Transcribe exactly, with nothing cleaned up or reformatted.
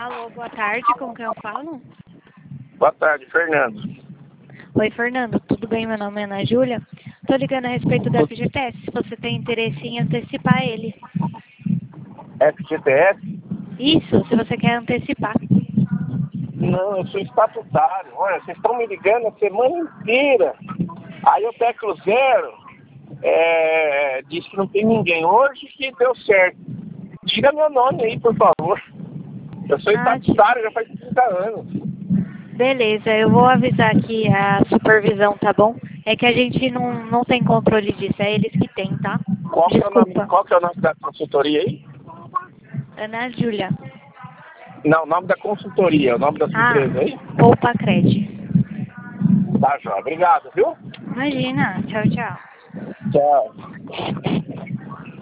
Alô, boa tarde, com quem eu falo? Boa tarde, Fernando. Oi, Fernando, tudo bem? Meu nome é Ana Júlia. Tô ligando a respeito do F G T S, se você tem interesse em antecipar ele. F G T S? Isso, se você quer antecipar. Não, eu sou estatutário. Olha, vocês estão me ligando a semana inteira. Aí o Teclo Zero é, disse que não tem ninguém. Hoje que deu certo. Diga meu nome aí, por favor. Eu sou Ah, estatutário já faz trinta anos. beleza, eu vou avisar aqui a supervisão, tá bom? É que a gente não, não tem controle disso, é eles que têm, tá? Qual que é o nome, Desculpa. qual que é o nome da consultoria aí? Ana Júlia. Não, o nome da consultoria, o nome da sua Ah, empresa aí? Poupa Cred. Tá, João. Obrigado, viu? Imagina, tchau, tchau. Tchau.